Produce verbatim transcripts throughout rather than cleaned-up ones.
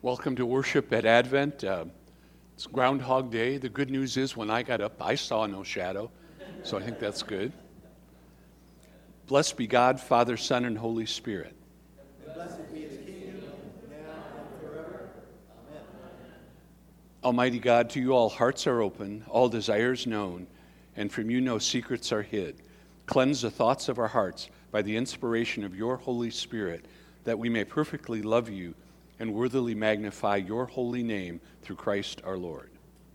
Welcome to worship at Advent. Uh, it's Groundhog Day. The good news is when I got up, I saw no shadow, so I think that's good. Blessed be God, Father, Son, and Holy Spirit. And blessed be the kingdom, now and forever. Amen. Almighty God, to you all hearts are open, all desires known, and from you no secrets are hid. Cleanse the thoughts of our hearts by the inspiration of your Holy Spirit, that we may perfectly love you and worthily magnify your holy name through Christ our Lord.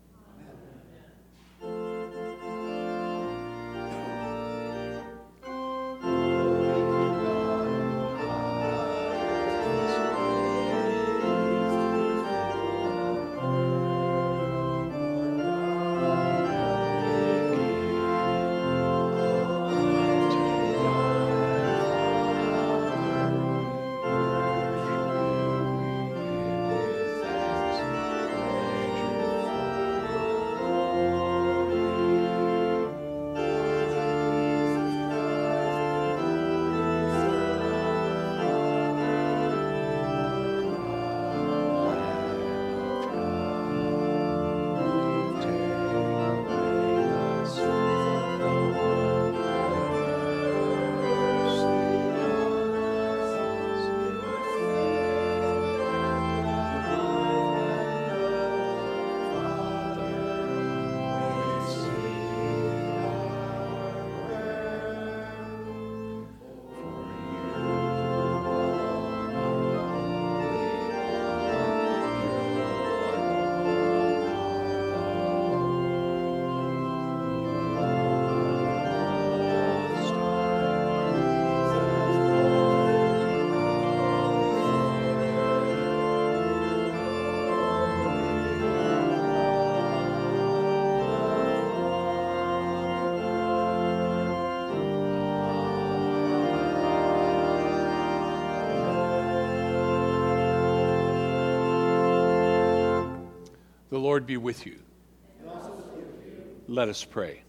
The Lord be with you. And also with you. Let us pray.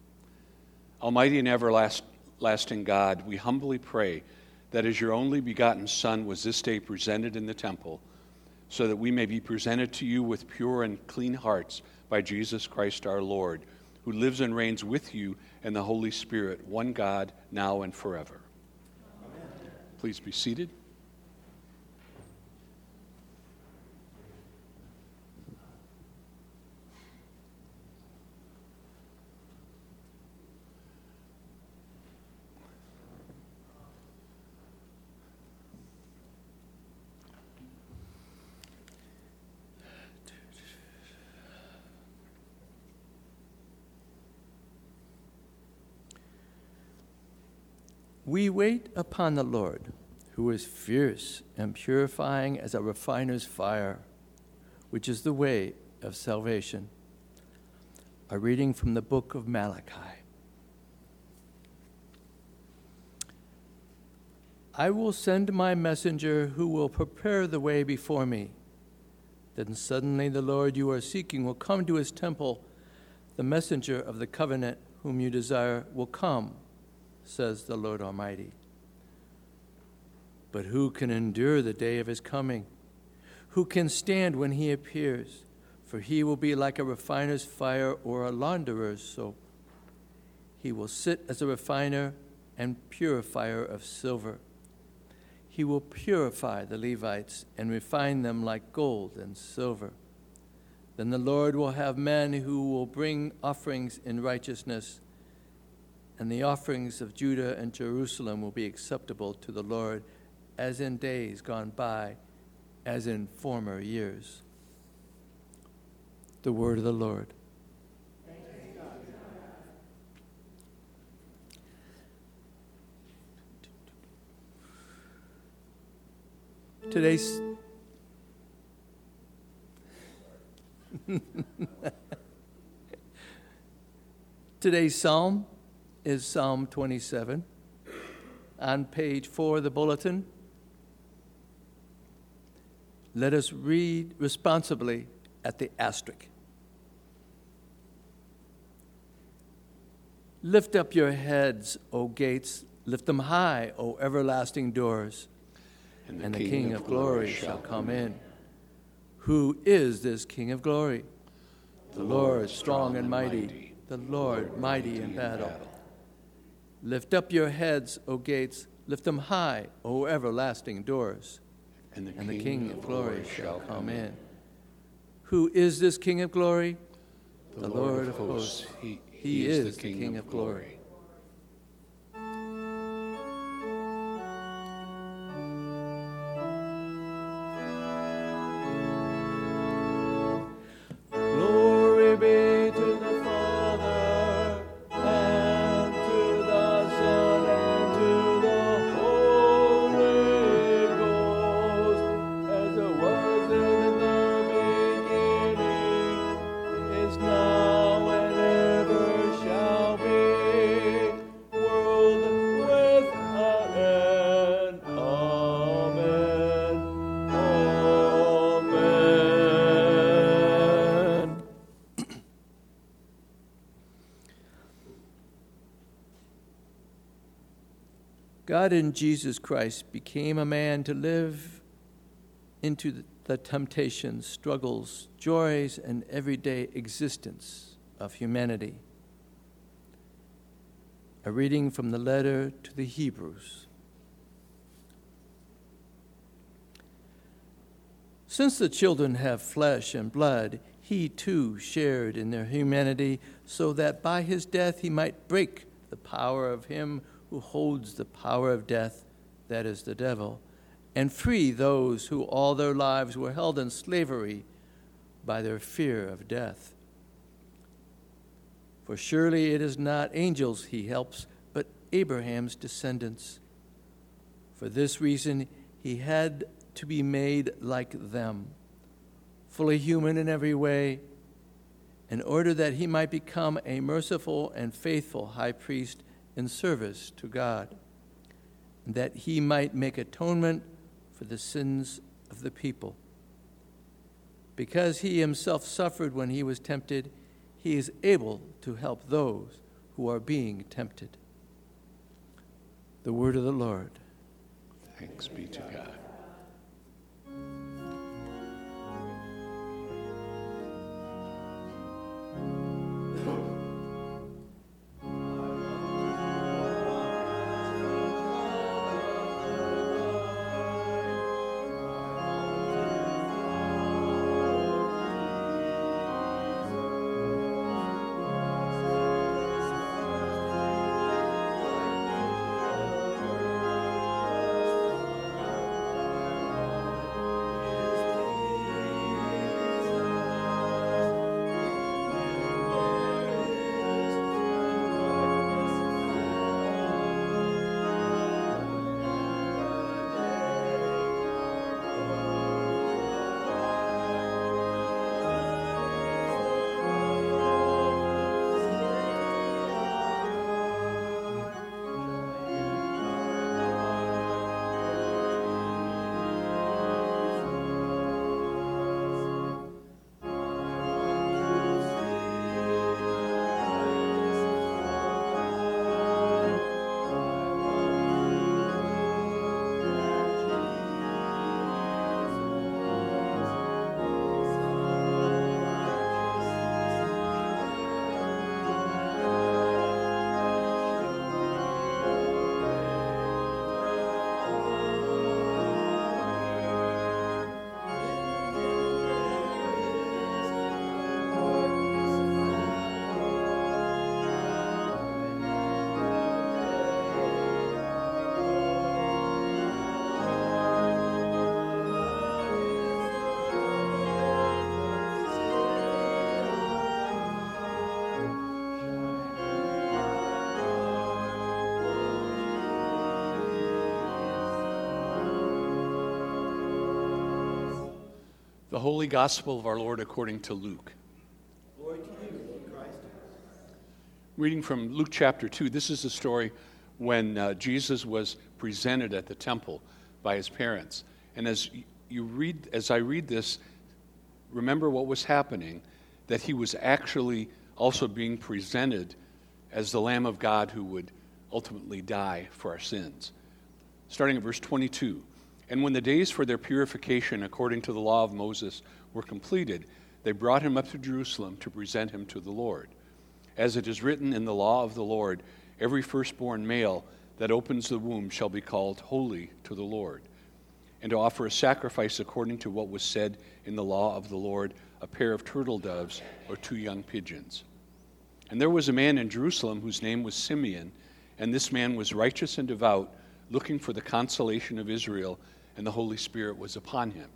Almighty and everlasting God, we humbly pray that as your only begotten Son was this day presented in the temple, so that we may be presented to you with pure and clean hearts by Jesus Christ our Lord, who lives and reigns with you and the Holy Spirit, one God, now and forever. Amen. Please be seated. We wait upon the Lord, who is fierce and purifying as a refiner's fire, which is the way of salvation. A reading from the book of Malachi. I will send my messenger who will prepare the way before me. Then suddenly the Lord you are seeking will come to his temple. The messenger of the covenant whom you desire will come, says the Lord Almighty. But who can endure the day of his coming? Who can stand when he appears? For he will be like a refiner's fire or a launderer's soap. He will sit as a refiner and purifier of silver. He will purify the Levites and refine them like gold and silver. Then the Lord will have men who will bring offerings in righteousness, and the offerings of Judah and Jerusalem will be acceptable to the Lord, as in days gone by, as in former years. The word of the Lord. Today's Today's psalm is Psalm twenty-seven. On page four of the bulletin, let us read responsibly at the asterisk. Lift up your heads, O gates, lift them high, O everlasting doors, and the, and the King, King of glory shall come in. Who is this King of glory? The Lord strong and mighty, the Lord mighty in battle. Lift up your heads, O gates, lift them high, O everlasting doors, And the, and the King, King of glory shall come in. Who is this King of glory? The Lord of hosts. He, He is the King of glory. Glory be to the Father, and to the Son, and to the Holy Ghost, as it was in the beginning, is now, and ever shall be, world without end. Amen. Amen. God in Jesus Christ became a man to live into the the temptations, struggles, joys, and everyday existence of humanity. A reading from the letter to the Hebrews. Since the children have flesh and blood, he too shared in their humanity, so that by his death he might break the power of him who holds the power of death, that is the devil, and free those who all their lives were held in slavery by their fear of death. For surely it is not angels he helps, but Abraham's descendants. For this reason he had to be made like them, fully human in every way, in order that he might become a merciful and faithful high priest in service to God, and that he might make atonement for the sins of the people. Because he himself suffered when he was tempted, he is able to help those who are being tempted. The word of the Lord. Thanks be to God. The Holy Gospel of our Lord according to Luke. Glory to you, Lord Christ. Reading from Luke chapter two, this is the story when uh, Jesus was presented at the temple by his parents. And as you read, as I read this, remember what was happening, that he was actually also being presented as the Lamb of God who would ultimately die for our sins. Starting at verse twenty-two. And when the days for their purification according to the law of Moses were completed, they brought him up to Jerusalem to present him to the Lord. As it is written in the law of the Lord, every firstborn male that opens the womb shall be called holy to the Lord. And to offer a sacrifice according to what was said in the law of the Lord, a pair of turtle doves or two young pigeons. And there was a man in Jerusalem whose name was Simeon, and this man was righteous and devout, looking for the consolation of Israel, and the Holy Spirit was upon him.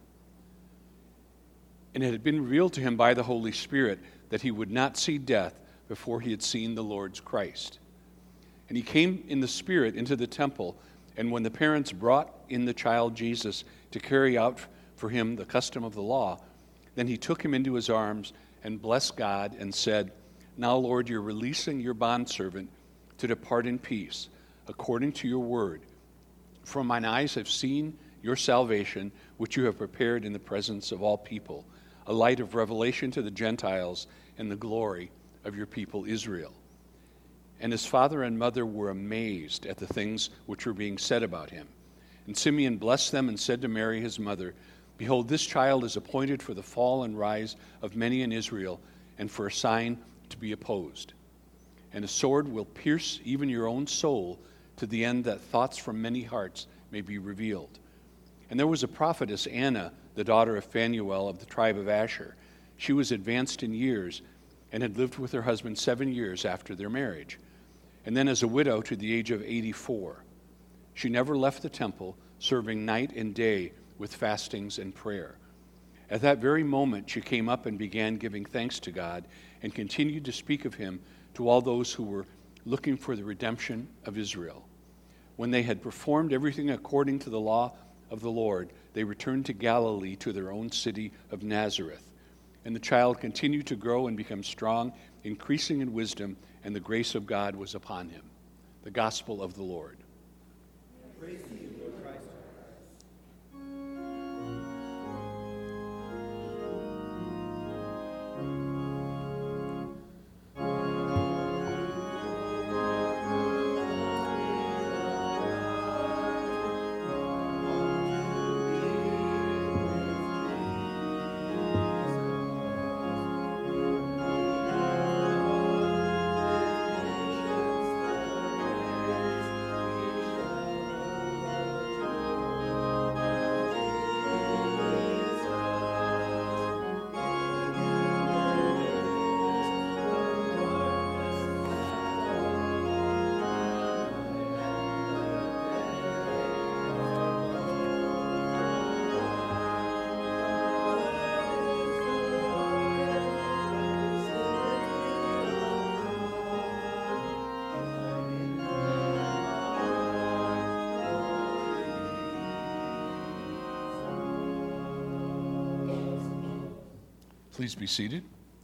And it had been revealed to him by the Holy Spirit that he would not see death before he had seen the Lord's Christ. And he came in the Spirit into the temple, and when the parents brought in the child Jesus to carry out for him the custom of the law, then he took him into his arms and blessed God and said, "Now, Lord, you're releasing your bondservant to depart in peace, according to your word. For mine eyes have seen your salvation, which you have prepared in the presence of all people, a light of revelation to the Gentiles and the glory of your people Israel." And his father and mother were amazed at the things which were being said about him. And Simeon blessed them and said to Mary his mother, "Behold, this child is appointed for the fall and rise of many in Israel, and for a sign to be opposed. And a sword will pierce even your own soul, to the end that thoughts from many hearts may be revealed." And there was a prophetess, Anna, the daughter of Phanuel of the tribe of Asher. She was advanced in years and had lived with her husband seven years after their marriage, and then as a widow to the age of eighty-four. She never left the temple, serving night and day with fastings and prayer. At that very moment she came up and began giving thanks to God and continued to speak of him to all those who were looking for the redemption of Israel. When they had performed everything according to the law of the Lord, they returned to Galilee, to their own city of Nazareth. And the child continued to grow and become strong, increasing in wisdom, and the grace of God was upon him. The gospel of the Lord. Praise to you, Lord Christ. Please be seated.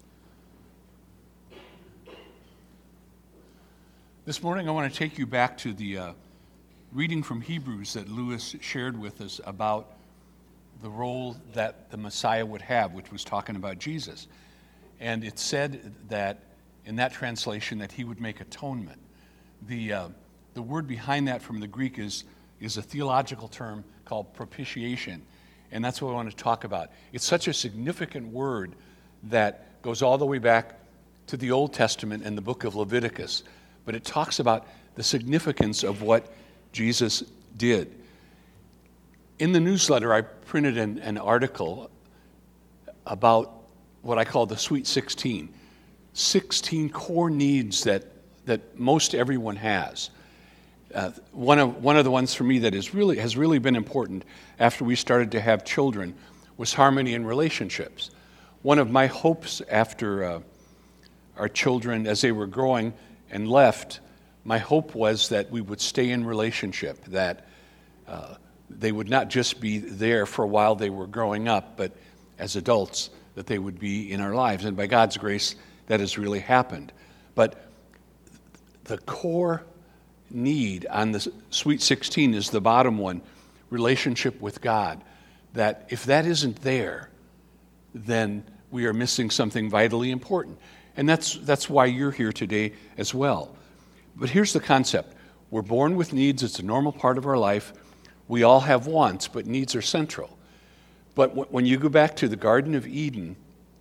This morning I want to take you back to the uh, reading from Hebrews that Lewis shared with us about the role that the Messiah would have, which was talking about Jesus. And it said that in that translation that he would make atonement. The uh, the word behind that from the Greek is is a theological term called propitiation. And that's what I want to talk about. It's such a significant word that goes all the way back to the Old Testament and the book of Leviticus. But it talks about the significance of what Jesus did. In the newsletter, I printed an, an article about what I call the Sweet sixteen. sixteen core needs that, that most everyone has. Uh, one of one of the ones for me that is really has really been important after we started to have children was harmony in relationships. One of my hopes after uh, our children, as they were growing and left, my hope was that we would stay in relationship, that uh, they would not just be there for a while they were growing up, but as adults, that they would be in our lives. And by God's grace, that has really happened. But the core need on the Sweet sixteen is the bottom one, relationship with God. That if that isn't there, then we are missing something vitally important. And that's that's why you're here today as well. But here's the concept. We're born with needs. It's a normal part of our life. We all have wants, but needs are central. But w- when you go back to the Garden of Eden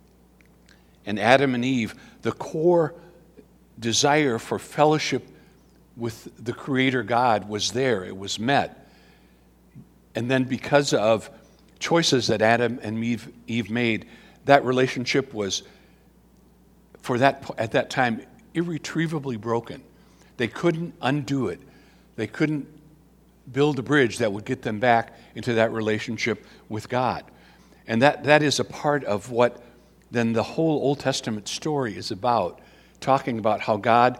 and Adam and Eve, the core desire for fellowship with the Creator God was there. It was met. And then because of choices that Adam and Eve, Eve made, that relationship was, for that at that time, irretrievably broken. They couldn't undo it. They couldn't build a bridge that would get them back into that relationship with God. And that, that is a part of what then the whole Old Testament story is about, talking about how God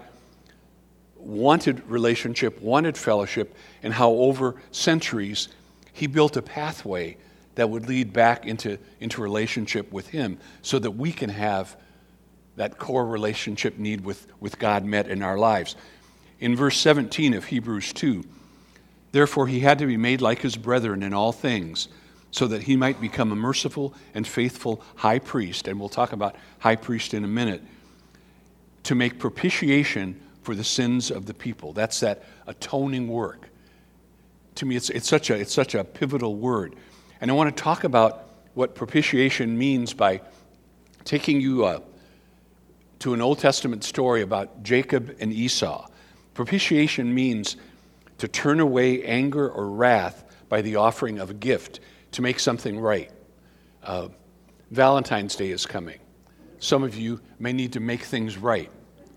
wanted relationship, wanted fellowship, and how over centuries he built a pathway that would lead back into, into relationship with him so that we can have that core relationship need with, with God met in our lives. In verse seventeen of Hebrews two, therefore he had to be made like his brethren in all things, so that he might become a merciful and faithful high priest, and we'll talk about high priest in a minute, to make propitiation for the sins of the people. That's that atoning work. To me, it's, it's, such a, it's such a pivotal word. And I want to talk about what propitiation means by taking you uh, to an Old Testament story about Jacob and Esau. Propitiation means to turn away anger or wrath by the offering of a gift to make something right. Uh, Valentine's Day is coming. Some of you may need to make things right.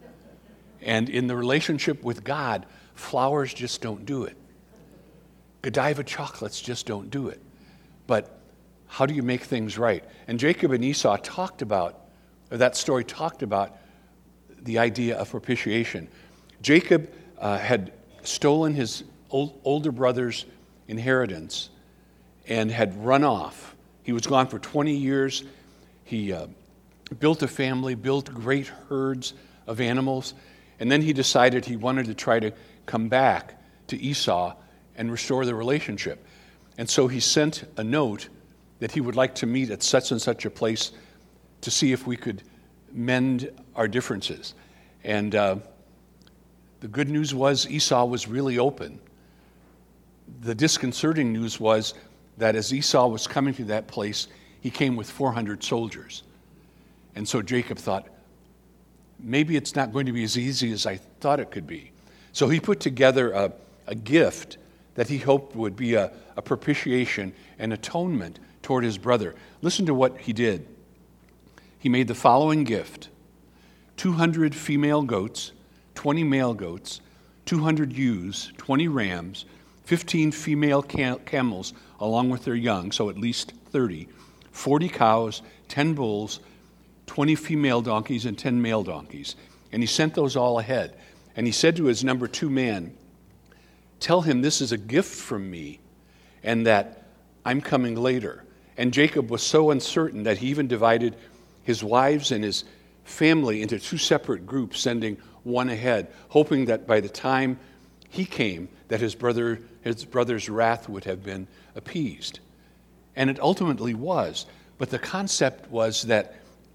And in the relationship with God, flowers just don't do it. Godiva chocolates just don't do it. But how do you make things right? And Jacob and Esau talked about, or that story talked about the idea of propitiation. Jacob uh, had stolen his old, older brother's inheritance and had run off. He was gone for twenty years. He uh, built a family, built great herds of animals, and then he decided he wanted to try to come back to Esau and restore the relationship. And so he sent a note that he would like to meet at such and such a place to see if we could mend our differences. And uh, the good news was Esau was really open. The disconcerting news was that as Esau was coming to that place, he came with four hundred soldiers. And so Jacob thought, maybe it's not going to be as easy as I thought it could be. So he put together a, a gift that he hoped would be a, a propitiation and atonement toward his brother. Listen to what he did. He made the following gift: two hundred female goats, twenty male goats, two hundred ewes, twenty rams, fifteen female cam- camels along with their young, so at least thirty, forty cows, ten bulls, twenty female donkeys, and ten male donkeys. And he sent those all ahead. And he said to his number two man, tell him this is a gift from me and that I'm coming later. And Jacob was so uncertain that he even divided his wives and his family into two separate groups, sending one ahead, hoping that by the time he came, that his brother, his brother's wrath would have been appeased. And it ultimately was. But the concept was that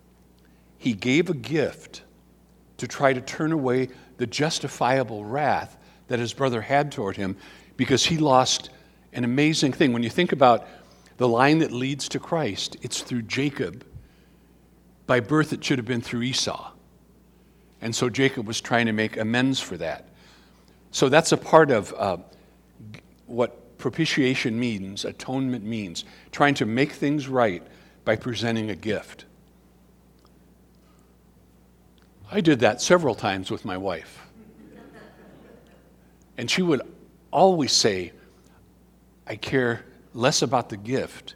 he gave a gift to try to turn away the justifiable wrath that his brother had toward him, because he lost an amazing thing. When you think about the line that leads to Christ, it's through Jacob. By birth, it should have been through Esau. And so Jacob was trying to make amends for that. So that's a part of uh, what propitiation means, atonement means, trying to make things right by presenting a gift. I did that several times with my wife. And she would always say, I care less about the gift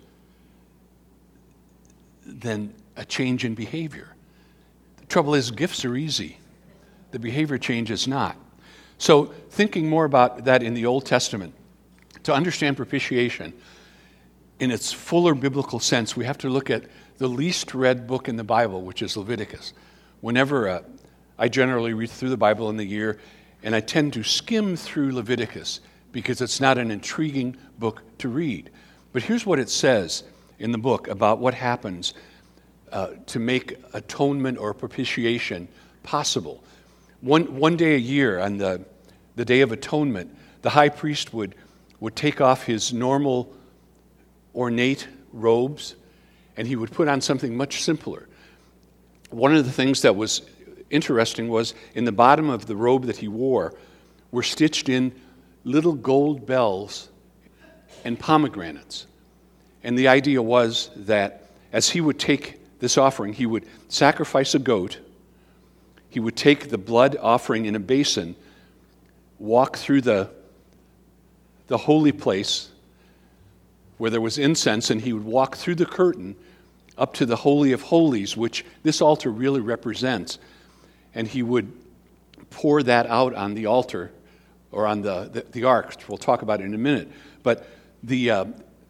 than a change in behavior. The trouble is, gifts are easy. The behavior change is not. So thinking more about that in the Old Testament, to understand propitiation in its fuller biblical sense, we have to look at the least read book in the Bible, which is Leviticus. Whenever uh, I generally read through the Bible in the year, and I tend to skim through Leviticus because it's not an intriguing book to read. But here's what it says in the book about what happens uh, to make atonement or propitiation possible. One, one day a year, on the, the Day of Atonement, the high priest would would take off his normal ornate robes, and he would put on something much simpler. One of the things that was interesting was in the bottom of the robe that he wore were stitched in little gold bells and pomegranates. And the idea was that as he would take this offering, he would sacrifice a goat, he would take the blood offering in a basin, walk through the, the holy place where there was incense, and he would walk through the curtain up to the Holy of Holies, which this altar really represents. And he would pour that out on the altar, or on the, the, the ark. We'll talk about it in a minute. But the uh,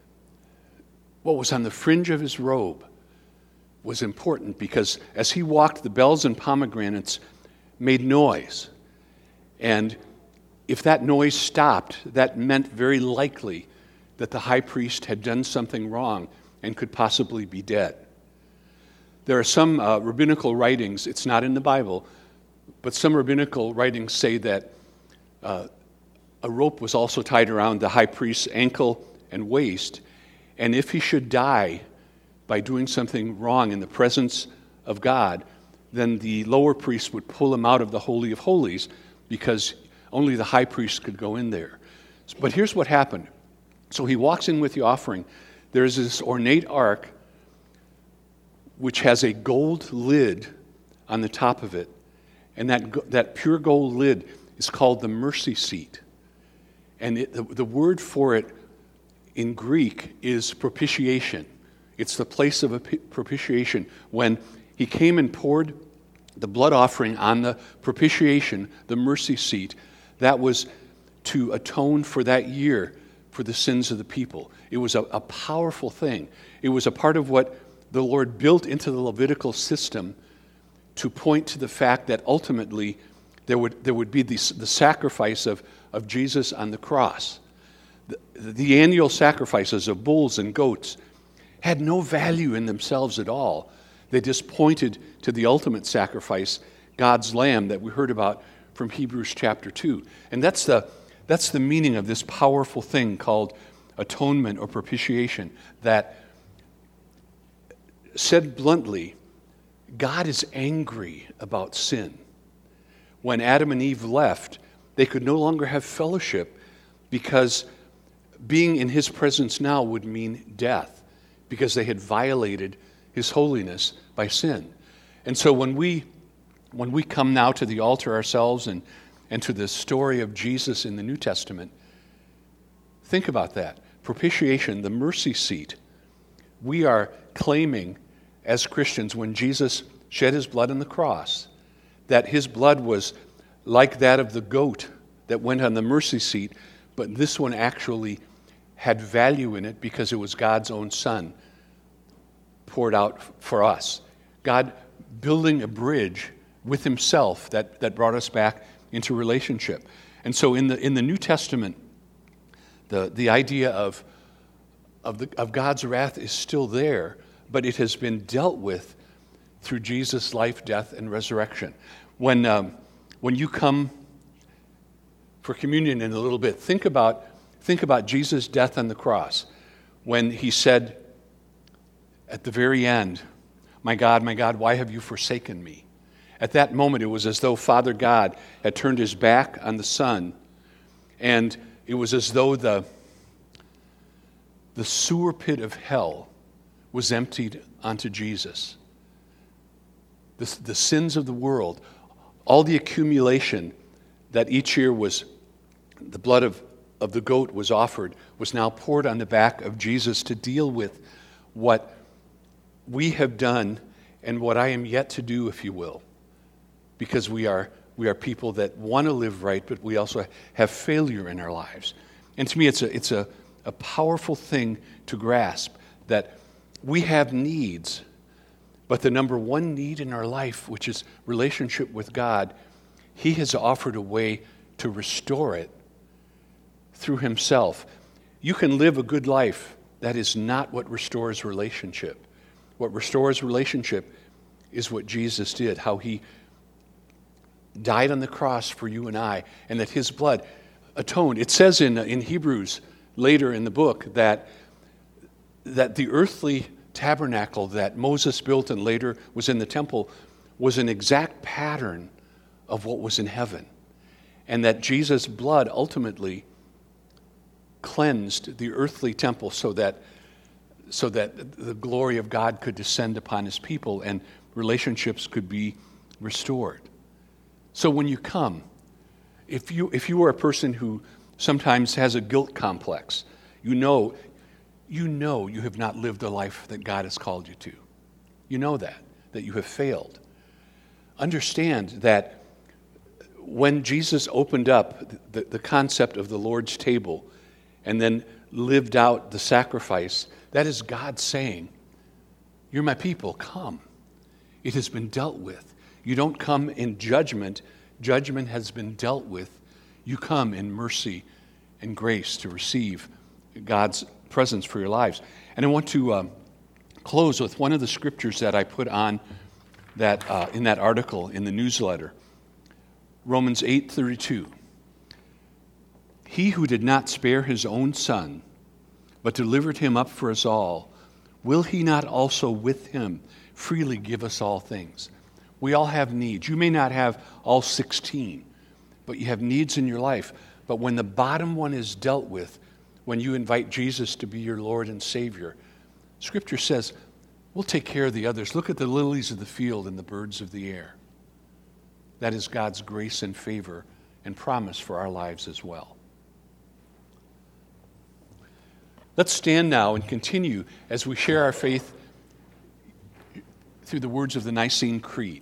what was on the fringe of his robe was important, because as he walked, the bells and pomegranates made noise. And if that noise stopped, that meant very likely that the high priest had done something wrong and could possibly be dead. There are some uh, rabbinical writings, it's not in the Bible, but some rabbinical writings say that uh, a rope was also tied around the high priest's ankle and waist, and if he should die by doing something wrong in the presence of God, then the lower priest would pull him out of the Holy of Holies, because only the high priest could go in there. But here's what happened. So he walks in with the offering. There's this ornate ark which has a gold lid on the top of it. And that, that pure gold lid is called the mercy seat. And it, the, the word for it in Greek is propitiation. It's the place of a propitiation. When he came and poured the blood offering on the propitiation, the mercy seat, that was to atone for that year for the sins of the people. It was a, a powerful thing. It was a part of what the Lord built into the Levitical system to point to the fact that ultimately there would there would be the, the sacrifice of, of Jesus on the cross. The, the annual sacrifices of bulls and goats had no value in themselves at all. They just pointed to the ultimate sacrifice, God's Lamb, that we heard about from Hebrews chapter two. And that's the That's the meaning of this powerful thing called atonement or propitiation, that, said bluntly, God is angry about sin. When Adam and Eve left, they could no longer have fellowship, because being in his presence now would mean death, because they had violated his holiness by sin. And so when we when we come now to the altar ourselves and and to the story of Jesus in the New Testament, think about that. Propitiation, the mercy seat. We are claiming as Christians, when Jesus shed his blood on the cross, that his blood was like that of the goat that went on the mercy seat, but this one actually had value in it because it was God's own Son poured out for us. God building a bridge with himself that, that brought us back into relationship. And so in the in the New Testament, the, the idea of of, the, of God's wrath is still there, but it has been dealt with through Jesus' life, death, and resurrection. When um, when you come for communion in a little bit, think about think about Jesus' death on the cross, when he said at the very end, "My God, my God, why have you forsaken me?" At that moment, it was as though Father God had turned his back on the Son, and it was as though the, the sewer pit of hell was emptied onto Jesus. The, the sins of the world, all the accumulation that each year was, the blood of, of the goat was offered, was now poured on the back of Jesus to deal with what we have done and what I am yet to do, if you will. Because we are we are people that want to live right, but we also have failure in our lives. And to me, it's a it's a, a powerful thing to grasp, that we have needs, but the number one need in our life, which is relationship with God, he has offered a way to restore it through himself. You can live a good life. That is not what restores relationship. What restores relationship is what Jesus did, how he died on the cross for you and I, and that his blood atoned. It says in, in Hebrews later in the book that, that the earthly tabernacle that Moses built and later was in the temple was an exact pattern of what was in heaven. And that Jesus' blood ultimately cleansed the earthly temple so that, so that the glory of God could descend upon his people and relationships could be restored. So when you come, if you if you are a person who sometimes has a guilt complex, you know, you know you have not lived the life that God has called you to. You know that, that you have failed. Understand that when Jesus opened up the, the concept of the Lord's table and then lived out the sacrifice, that is God saying, you're my people, come. It has been dealt with. You don't come in judgment. Judgment has been dealt with. You come in mercy and grace to receive God's presence for your lives. And I want to um, close with one of the scriptures that I put on that uh, in that article in the newsletter. Romans eight thirty-two. He who did not spare his own son, but delivered him up for us all, will he not also with him freely give us all things? We all have needs. You may not have all sixteen, but you have needs in your life. But when the bottom one is dealt with, when you invite Jesus to be your Lord and Savior, Scripture says, we'll take care of the others. Look at the lilies of the field and the birds of the air. That is God's grace and favor and promise for our lives as well. Let's stand now and continue as we share our faith through the words of the Nicene Creed.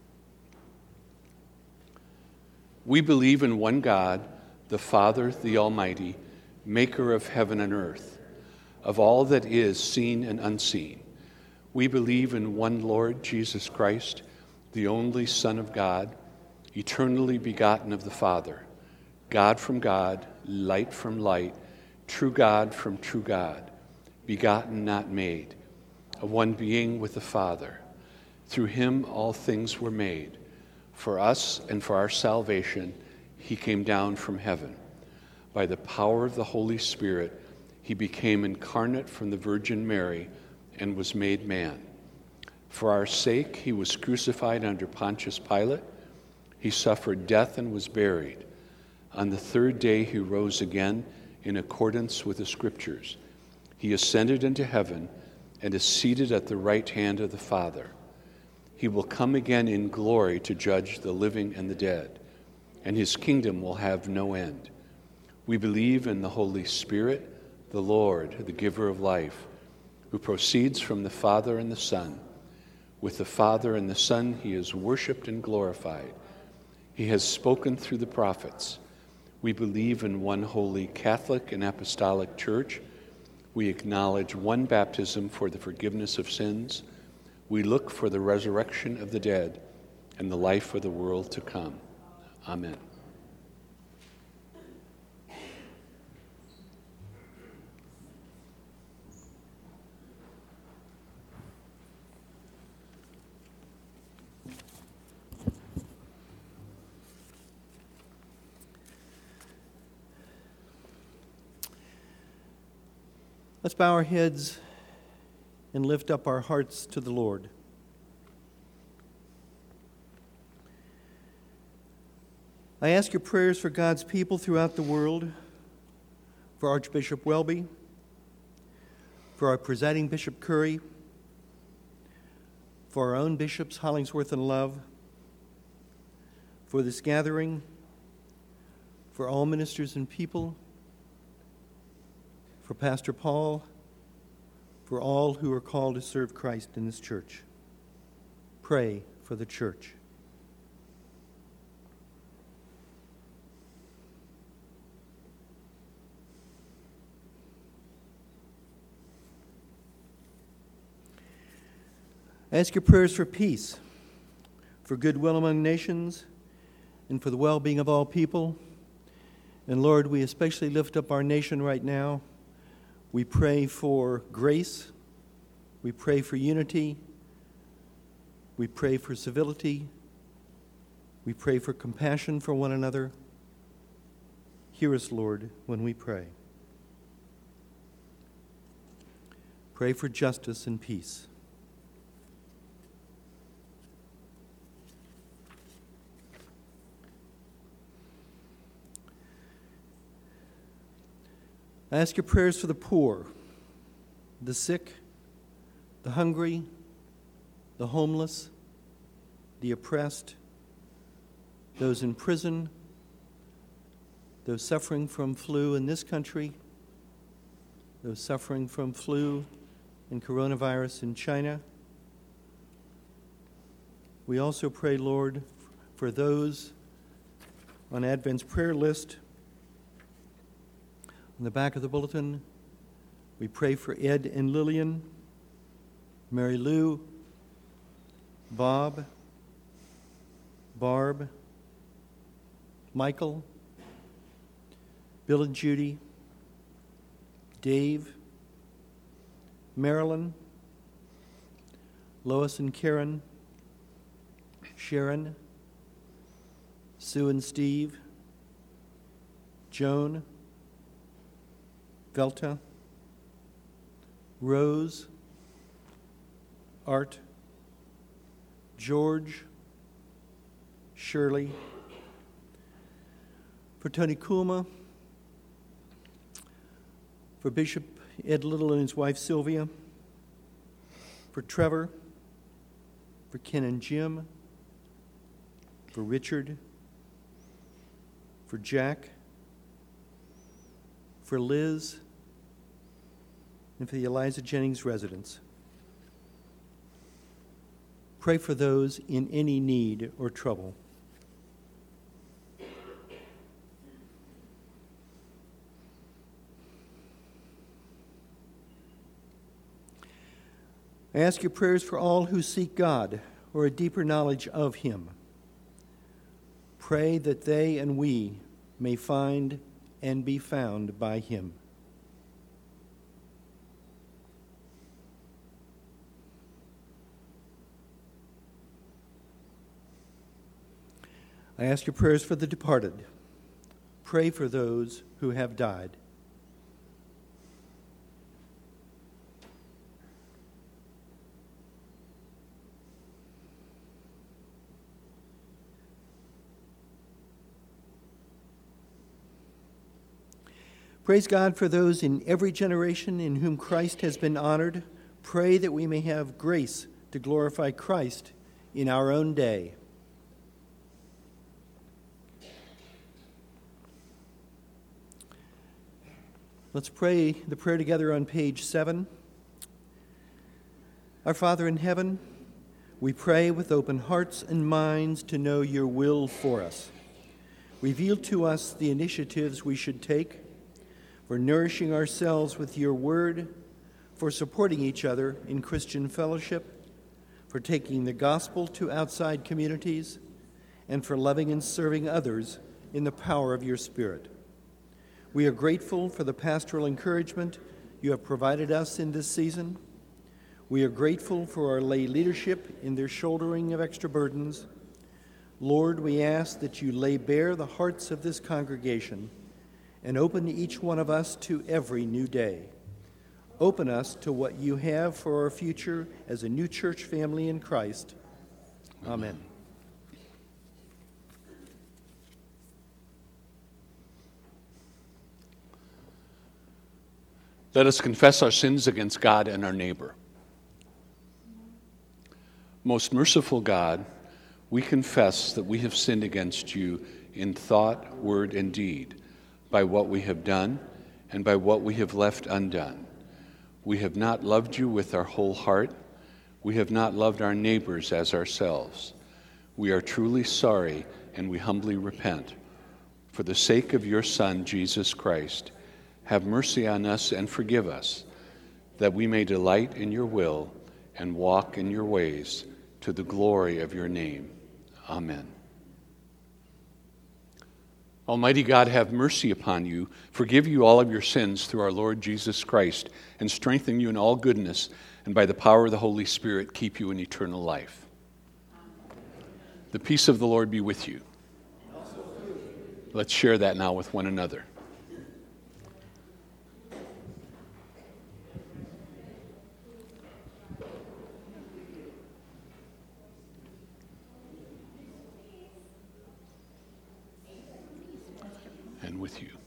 We believe in one God, the Father, the Almighty, maker of heaven and earth, of all that is seen and unseen. We believe in one Lord, Jesus Christ, the only Son of God, eternally begotten of the Father, God from God, light from light, true God from true God, begotten, not made, of one being with the Father. Through him all things were made. For us and for our salvation, he came down from heaven. By the power of the Holy Spirit, he became incarnate from the Virgin Mary and was made man. For our sake, he was crucified under Pontius Pilate. He suffered death and was buried. On the third day, he rose again in accordance with the Scriptures. He ascended into heaven and is seated at the right hand of the Father. He will come again in glory to judge the living and the dead, and his kingdom will have no end. We believe in the Holy Spirit, the Lord, the giver of life, who proceeds from the Father and the Son. With the Father and the Son, he is worshiped and glorified. He has spoken through the prophets. We believe in one holy Catholic and Apostolic Church. We acknowledge one baptism for the forgiveness of sins. We look for the resurrection of the dead and the life of the world to come. Amen. Let's bow our heads and lift up our hearts to the Lord. I ask your prayers for God's people throughout the world, for Archbishop Welby, for our presiding Bishop Curry, for our own bishops Hollingsworth and Love, for this gathering, for all ministers and people, for Pastor Paul, for all who are called to serve Christ in this church. Pray for the church. Ask your prayers for peace, for goodwill among nations, and for the well-being of all people. And Lord, we especially lift up our nation right now. We pray for grace. We pray for unity. We pray for civility. We pray for compassion for one another. Hear us, Lord, when we pray. Pray for justice and peace. I ask your prayers for the poor, the sick, the hungry, the homeless, the oppressed, those in prison, those suffering from flu in this country, those suffering from flu and coronavirus in China. We also pray, Lord, for those on Advent's prayer list. On the back of the bulletin, we pray for Ed and Lillian, Mary Lou, Bob, Barb, Michael, Bill and Judy, Dave, Marilyn, Lois and Karen, Sharon, Sue and Steve, Joan, Velta, Rose, Art, George, Shirley, for Tony Kulma, for Bishop Ed Little and his wife Sylvia, for Trevor, for Ken and Jim, for Richard, for Jack, for Liz, and for the Eliza Jennings residents. Pray for those in any need or trouble. I ask your prayers for all who seek God or a deeper knowledge of Him. Pray that they and we may find and be found by Him. I ask your prayers for the departed. Pray for those who have died. Praise God for those in every generation in whom Christ has been honored. Pray that we may have grace to glorify Christ in our own day. Let's pray the prayer together on page seven. Our Father in heaven, we pray with open hearts and minds to know your will for us. Reveal to us the initiatives we should take for nourishing ourselves with your word, for supporting each other in Christian fellowship, for taking the gospel to outside communities, and for loving and serving others in the power of your Spirit. We are grateful for the pastoral encouragement you have provided us in this season. We are grateful for our lay leadership in their shouldering of extra burdens. Lord, we ask that you lay bare the hearts of this congregation and open each one of us to every new day. Open us to what you have for our future as a new church family in Christ. Amen. Let us confess our sins against God and our neighbor. Most merciful God, we confess that we have sinned against you in thought, word, and deed, by what we have done and by what we have left undone. We have not loved you with our whole heart. We have not loved our neighbors as ourselves. We are truly sorry and we humbly repent. For the sake of your Son, Jesus Christ, have mercy on us and forgive us, that we may delight in your will and walk in your ways to the glory of your name. Amen. Almighty God, have mercy upon you, forgive you all of your sins through our Lord Jesus Christ, and strengthen you in all goodness, and by the power of the Holy Spirit, keep you in eternal life. The peace of the Lord be with you. Let's share that now with one another. stand with you.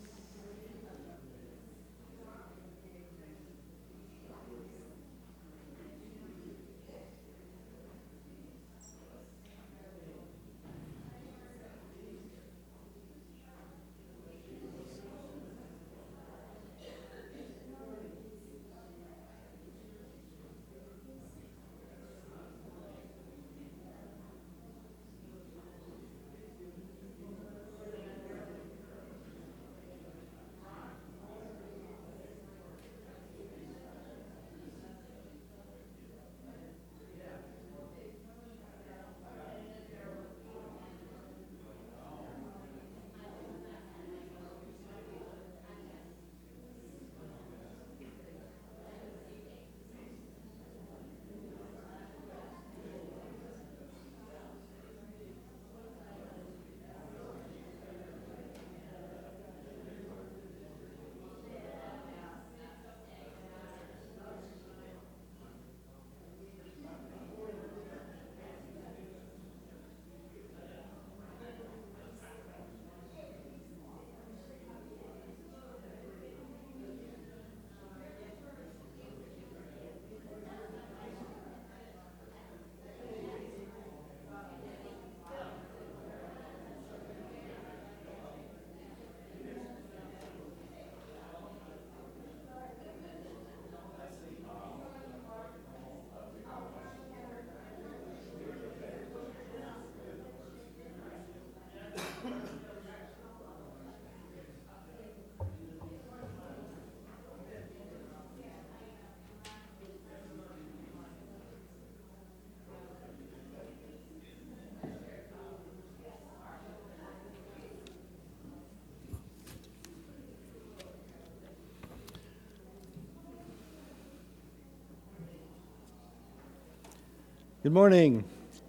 Good morning.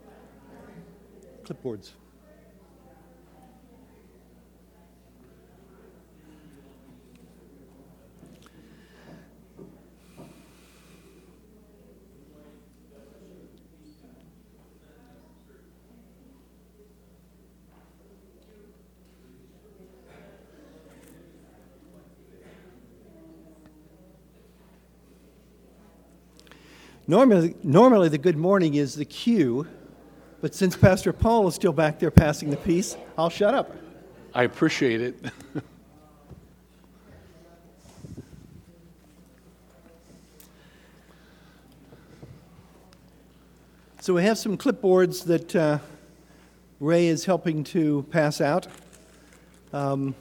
Clipboards. Normally, normally the good morning is the cue, but since Pastor Paul is still back there passing the peace, I'll shut up. I appreciate it. So we have some clipboards that uh, Ray is helping to pass out. Um,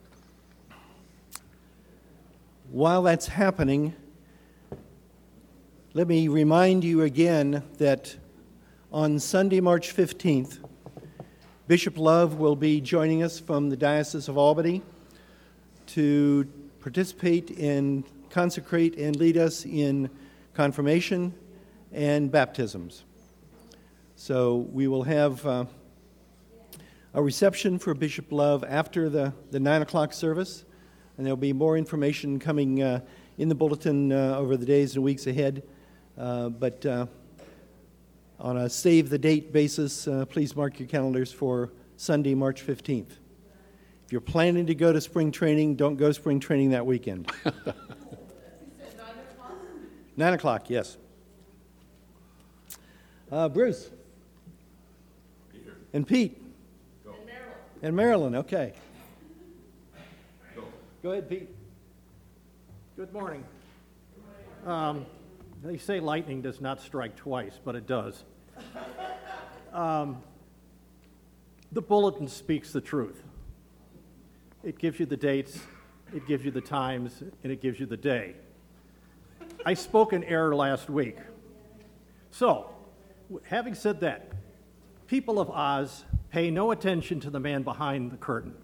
while that's happening, let me remind you again that on Sunday, March fifteenth, Bishop Love will be joining us from the Diocese of Albany to participate and consecrate and lead us in confirmation and baptisms. So we will have uh, a reception for Bishop Love after the, the nine o'clock service, and there'll be more information coming uh, in the bulletin uh, over the days and weeks ahead. Uh, but uh, on a save-the-date basis, uh, please mark your calendars for Sunday, March fifteenth. If you're planning to go to spring training, don't go spring training that weekend. Nine o'clock, yes. Uh, Bruce. Peter. And Pete. Go. And Marilyn. And Marilyn, okay. Go. Go ahead, Pete. Good morning. Um, they say lightning does not strike twice, but it does. Um, the bulletin speaks the truth. It gives you the dates, it gives you the times, and it gives you the day. I spoke in error last week. So, having said that, people of Oz, pay no attention to the man behind the curtain.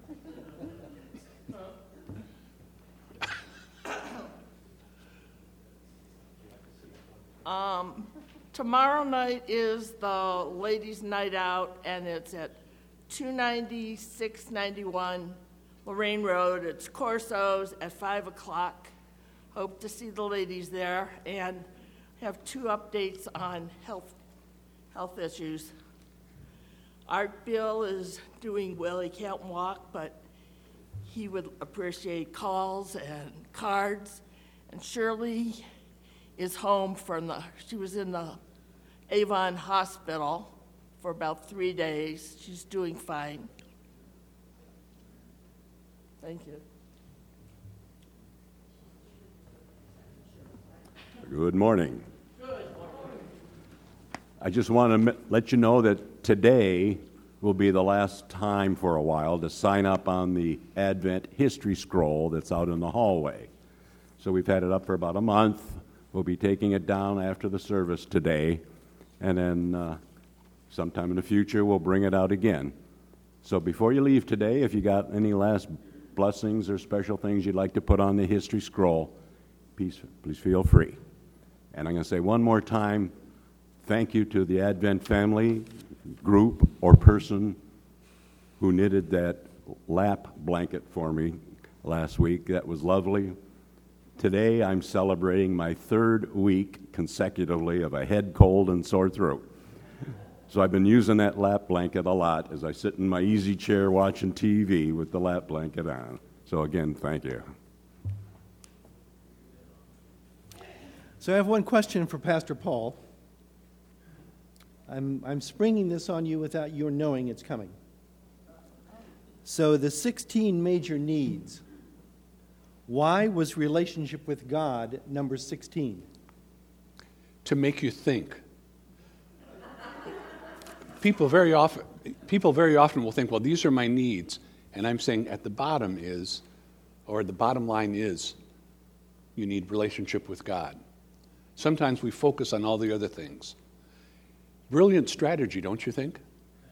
Um, tomorrow night is the ladies' night out, and it's at two ninety-six ninety-one Lorraine Road. It's Corso's at five o'clock. Hope to see the ladies there, and have two updates on health health issues. Art Bill is doing well. He can't walk, but he would appreciate calls and cards. And Shirley is home from the, she was in the Avon Hospital for about three days. She's doing fine. Thank you. Good morning. I just want to let you know that today will be the last time for a while to sign up on the Advent history scroll that's out in the hallway. So we've had it up for about a month. We'll be taking it down after the service today, and then uh, sometime in the future we'll bring it out again. So before you leave today, if you got any last blessings or special things you'd like to put on the history scroll, please, please feel free. And I'm going to say one more time, thank you to the Advent family, group, or person who knitted that lap blanket for me last week. That was lovely. Today I'm celebrating my third week consecutively of a head cold and sore throat. So I've been using that lap blanket a lot as I sit in my easy chair watching T V with the lap blanket on. So again, thank you. So I have one question for Pastor Paul. I'm, I'm springing this on you without your knowing it's coming. So the sixteen major needs, why was relationship with God number sixteen? To make you think. People very often, people very often will think, well, these are my needs. And I'm saying at the bottom is, or the bottom line is, you need relationship with God. Sometimes we focus on all the other things. Brilliant strategy, don't you think?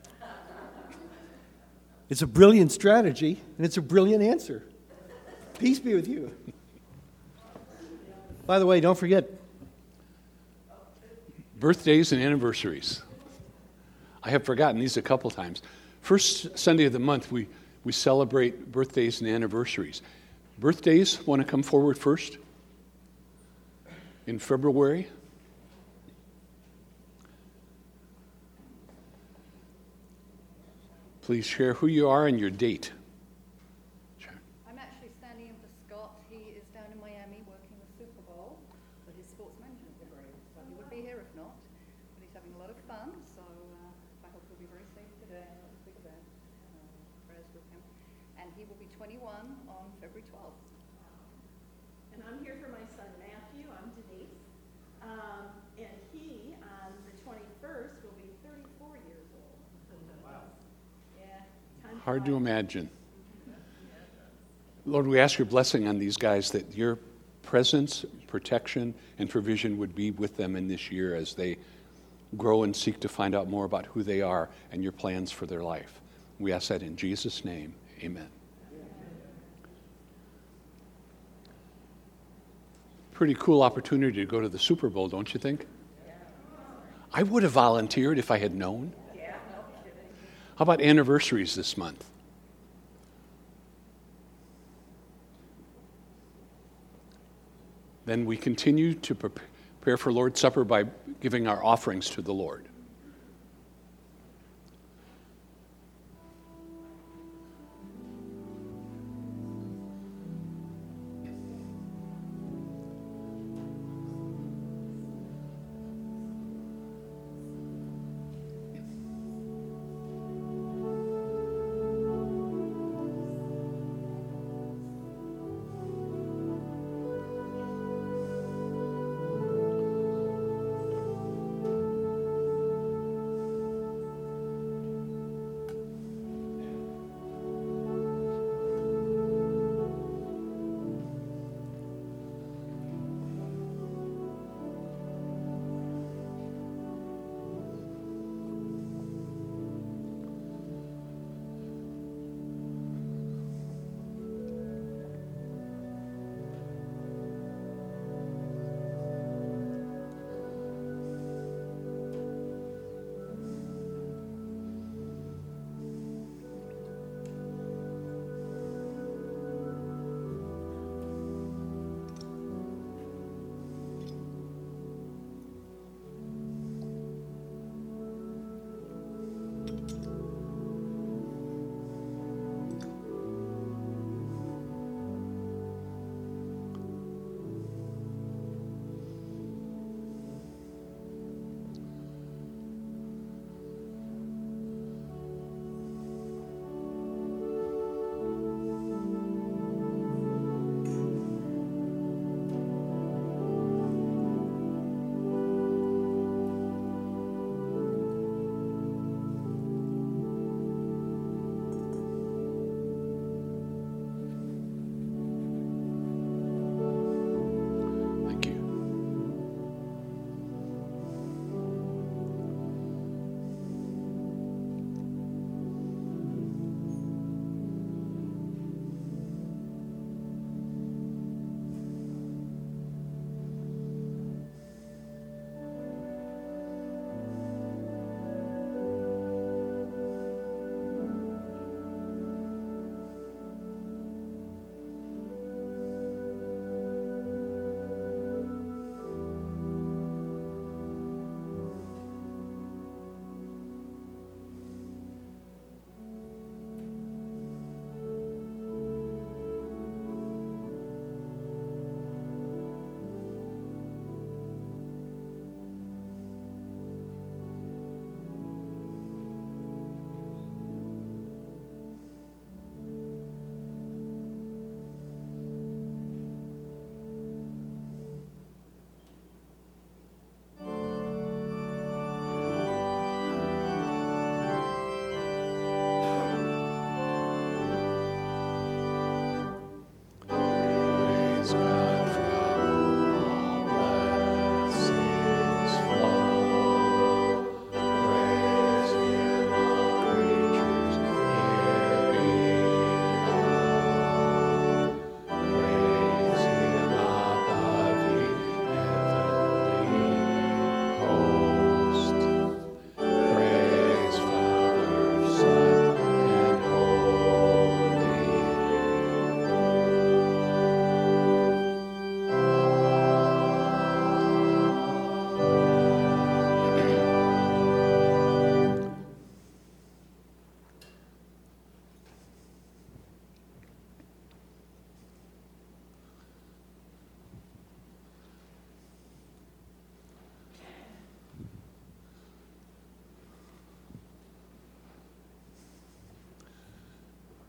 It's a brilliant strategy, and it's a brilliant answer. Peace be with you. By the way, don't forget. Birthdays and anniversaries. I have forgotten these a couple times. First Sunday of the month, we, we celebrate birthdays and anniversaries. Birthdays, want to come forward first? In February? Please share who you are and your date. I'm actually standing in for Scott. He is down in Miami working the Super Bowl for his sports management degree. So he would be here if not. But he's having a lot of fun, so uh, I hope he'll be very safe today. I'll speak about uh, prayers with him. And he will be twenty-one on February twelfth. And I'm here for my son Matthew. I'm Denise. Um, and he, on the twenty-first, will be thirty-four years old. Wow. Hard to imagine. Lord, we ask your blessing on these guys, that your presence, protection, and provision would be with them in this year as they grow and seek to find out more about who they are and your plans for their life. We ask that in Jesus' name, amen. Pretty cool opportunity to go to the Super Bowl, don't you think? I would have volunteered if I had known. How about anniversaries this month? Then we continue to prepare for Lord's Supper by giving our offerings to the Lord.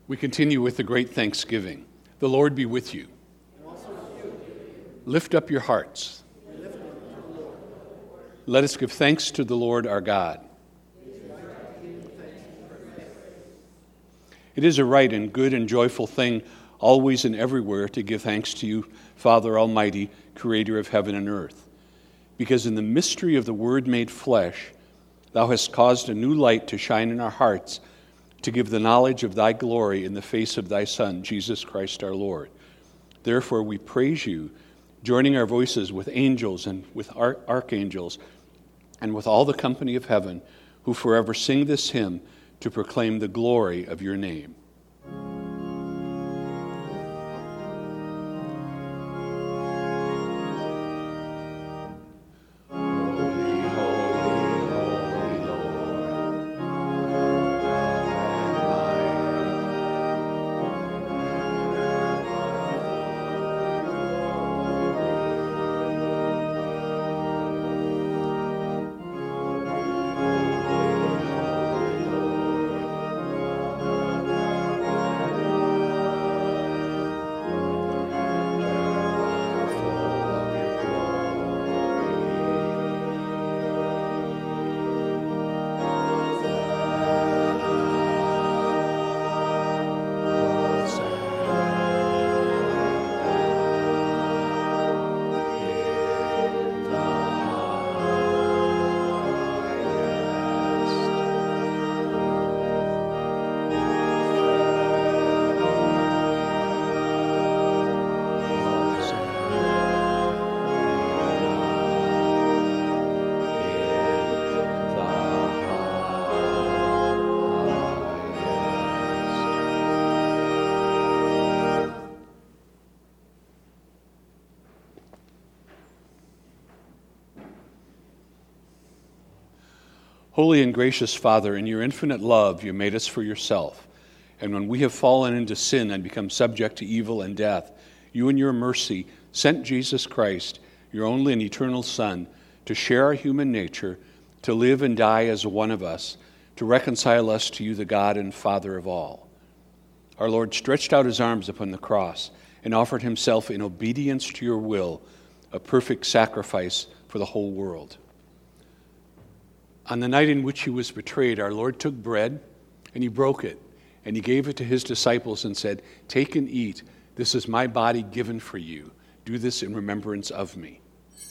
We continue with the great thanksgiving. The Lord be with you. Lift up your hearts. Let us give thanks to the Lord our God. It is a right and good and joyful thing, always and everywhere, to give thanks to you, Father Almighty, creator of heaven and earth. Because in the mystery of the Word made flesh, thou hast caused a new light to shine in our hearts, to give the knowledge of thy glory in the face of thy Son, Jesus Christ our Lord. Therefore we praise you, joining our voices with angels and with arch- archangels, and with all the company of heaven, who forever sing this hymn to proclaim the glory of your name. Holy and gracious Father, in your infinite love, you made us for yourself. And when we have fallen into sin and become subject to evil and death, you in your mercy sent Jesus Christ, your only and eternal Son, to share our human nature, to live and die as one of us, to reconcile us to you, the God and Father of all. Our Lord stretched out his arms upon the cross and offered himself in obedience to your will, a perfect sacrifice for the whole world. On the night in which he was betrayed, our Lord took bread and he broke it, and he gave it to his disciples and said, "Take and eat. This is my body given for you. Do this in remembrance of me."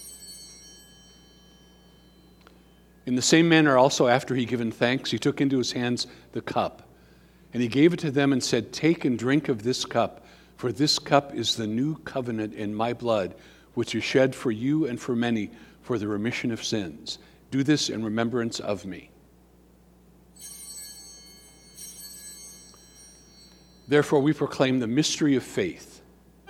In the same manner also, after he given thanks, he took into his hands the cup, and he gave it to them and said, "Take and drink of this cup, for this cup is the new covenant in my blood, which is shed for you and for many for the remission of sins. Do this in remembrance of me." Therefore, we proclaim the mystery of faith.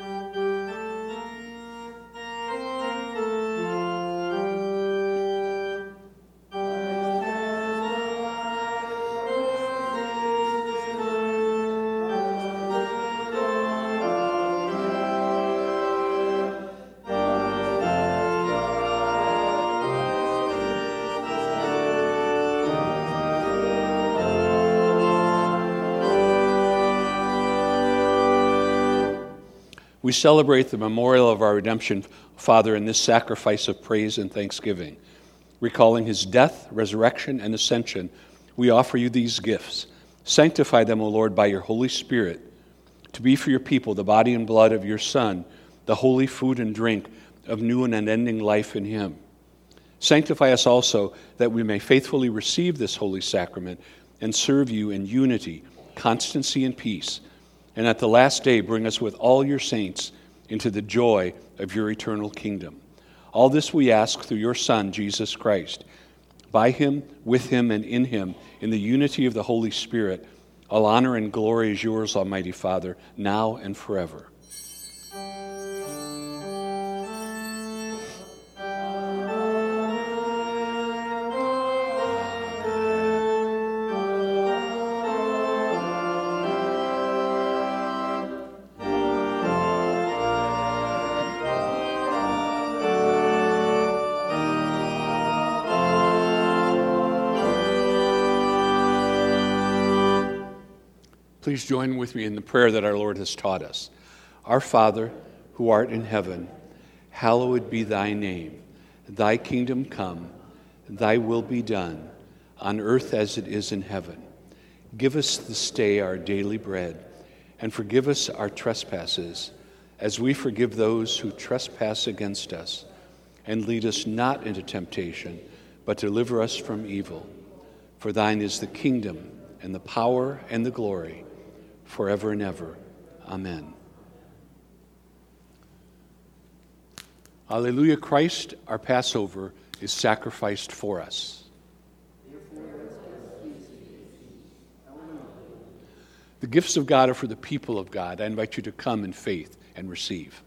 We celebrate the memorial of our redemption, Father, in this sacrifice of praise and thanksgiving. Recalling his death, resurrection, and ascension, we offer you these gifts. Sanctify them, O Lord, by your Holy Spirit, to be for your people the body and blood of your Son, the holy food and drink of new and unending life in him. Sanctify us also that we may faithfully receive this holy sacrament and serve you in unity, constancy, and peace, and at the last day bring us with all your saints into the joy of your eternal kingdom. All this we ask through your Son, Jesus Christ. By him, with him, and in him, in the unity of the Holy Spirit, all honor and glory is yours, Almighty Father, now and forever. Please join with me in the prayer that our Lord has taught us. Our Father, who art in heaven, hallowed be thy name. Thy kingdom come, thy will be done, on earth as it is in heaven. Give us this day our daily bread, and forgive us our trespasses, as we forgive those who trespass against us. And lead us not into temptation, but deliver us from evil. For thine is the kingdom, and the power, and the glory, forever and ever. Amen. Alleluia, Christ, our Passover, is sacrificed for us. The gifts of God are for the people of God. I invite you to come in faith and receive.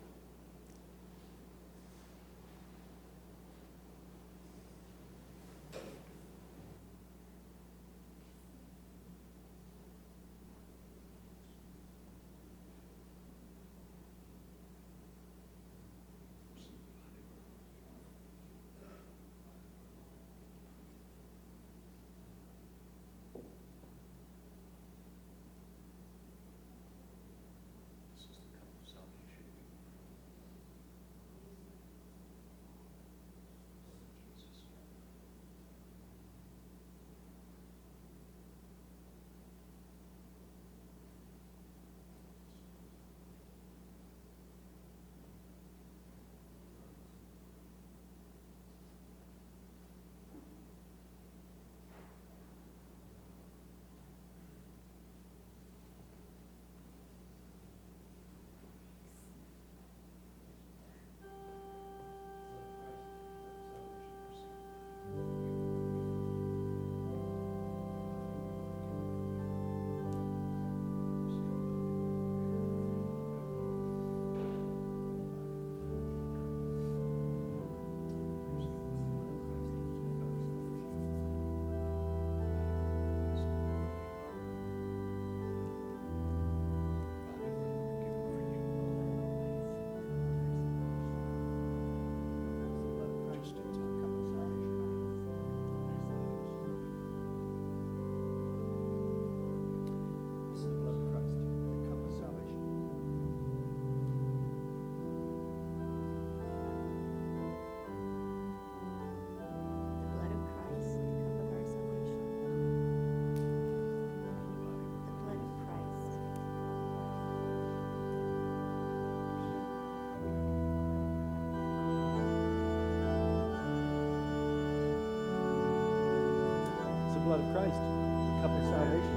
Blood of Christ, the cup of salvation.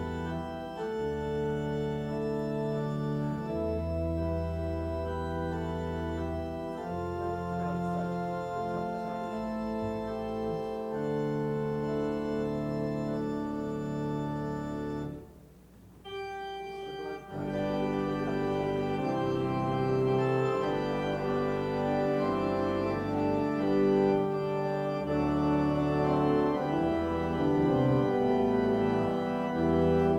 Thank you.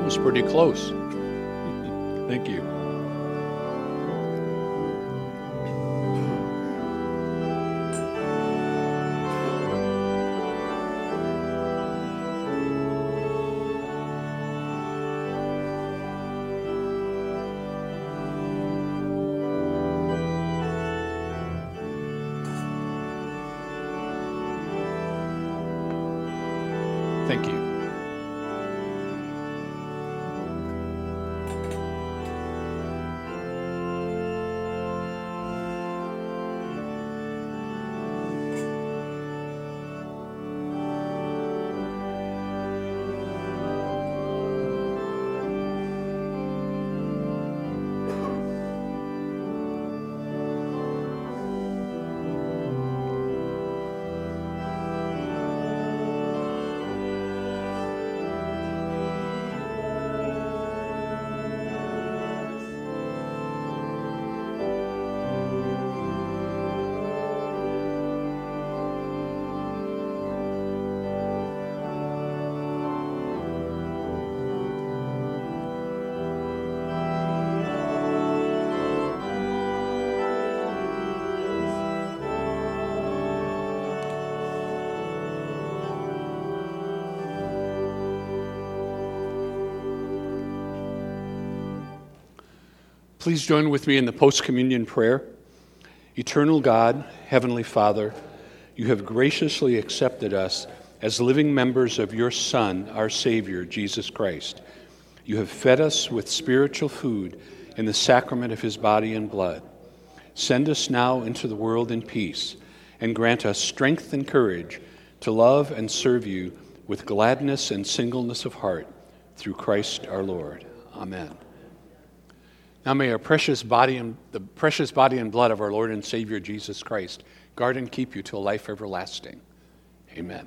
was pretty close. Thank you. Thank you. Please join with me in the post-communion prayer. Eternal God, Heavenly Father, you have graciously accepted us as living members of your Son, our Savior, Jesus Christ. You have fed us with spiritual food in the sacrament of his body and blood. Send us now into the world in peace, and grant us strength and courage to love and serve you with gladness and singleness of heart, through Christ our Lord. Amen. Now may our precious body and the precious body and blood of our Lord and Savior Jesus Christ guard and keep you till life everlasting. Amen.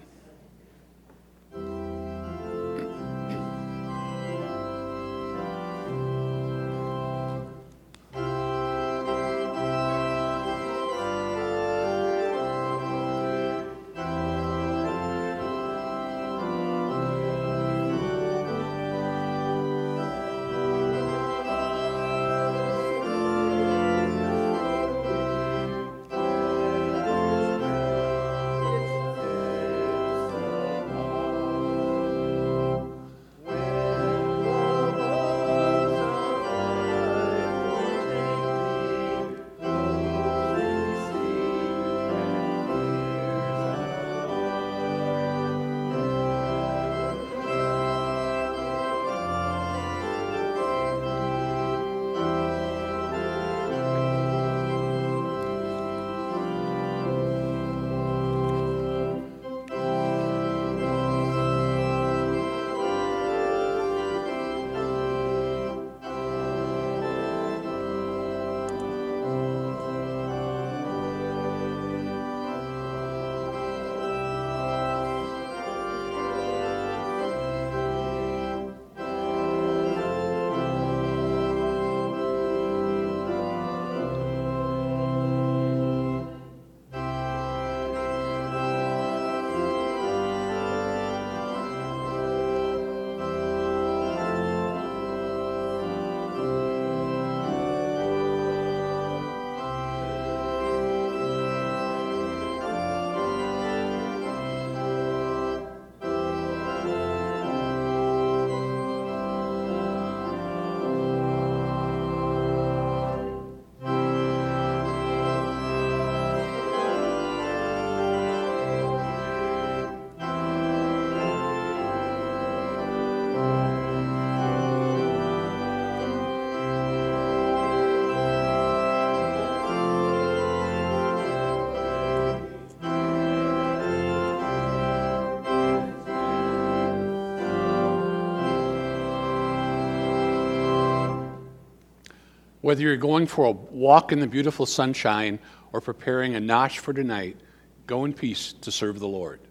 Whether you're going for a walk in the beautiful sunshine or preparing a nosh for tonight, go in peace to serve the Lord.